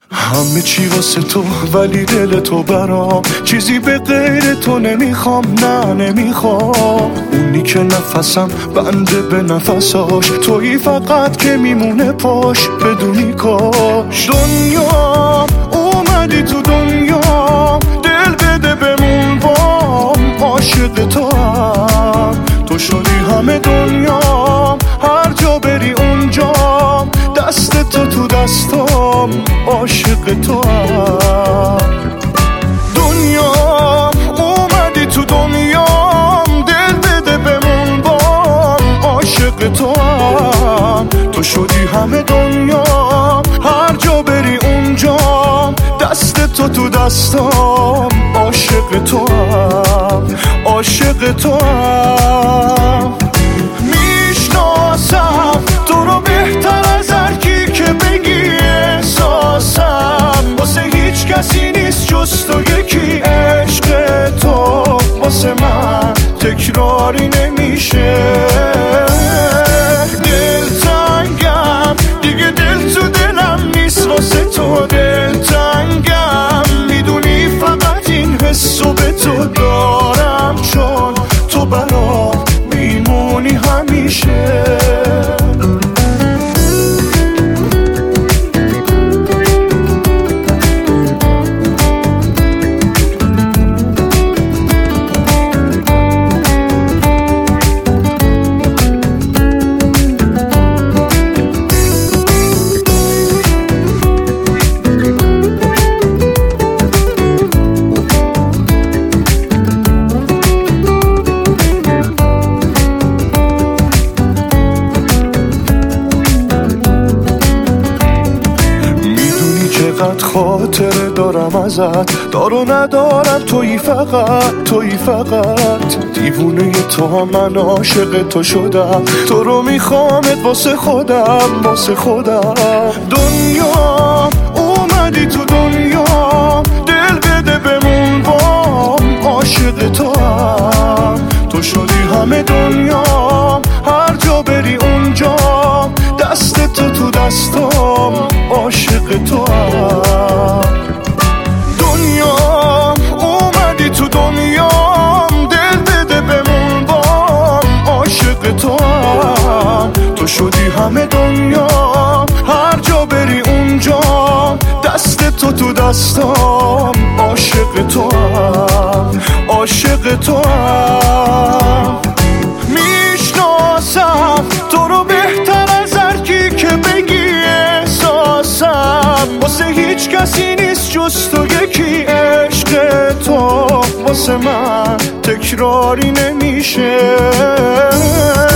همه چی واسه تو ولی دل تو برام چیزی به غیر تو نمیخوام، نه نمیخوام. اونی که نفسم بنده به نفساش، تویی فقط که میمونه پاش بدونی کاش. دنیا اومدی تو دنیا، دل بده بمون بام، عاشق تو هم تو شدی همه دنیا، هر جا بری اونجام، دست تو دستام، عاشق تو هم. دنیا اومدی تو دنیام، دل بده بمون بام، عاشق تو هم تو شدی همه دنیا، هر جا بری اونجام، دست تو دستام، عاشق تو هم، عاشق تو هم. میشناسم تو رو بهتر از هر کی که بگی احساسم، واسه هیچ کسی نیست جز تو یکی. عشق تو واسه من تکراری نمیشه، دلتنگم دیگه، دل تو دلم نیست واسه تو. دلتنگم میدونی فقط این حسو به تو دارم، چون تو برام میمونی همیشه. چقدر خاطره دارم ازت، دار و ندارم، تویی فقط، تویی فقط. دیوونه تو هم، من عاشق تو شدم، تو رو میخوامت واسه خودم، واسه خودم. دنیا اومدی تو دنیا، دل بده بمون بام، عاشق تو هم تو شدی همه دنیا، هر جا بری اونجا، دست تو دستام، عاشق تو هم. دنیا اومدی تو دنیا، دل بده بمون بام، عاشق تو هم تو شدی همه دنیا، هر جا بری اونجا، دست تو دستام، عاشق تو هم، عاشق تو هم. میشناسم تو رو بهتر از هر کی که بگی احساسم، واسه هیچ کسی نیست جز تو یکی. عشق تو واسه من تکراری نمیشه.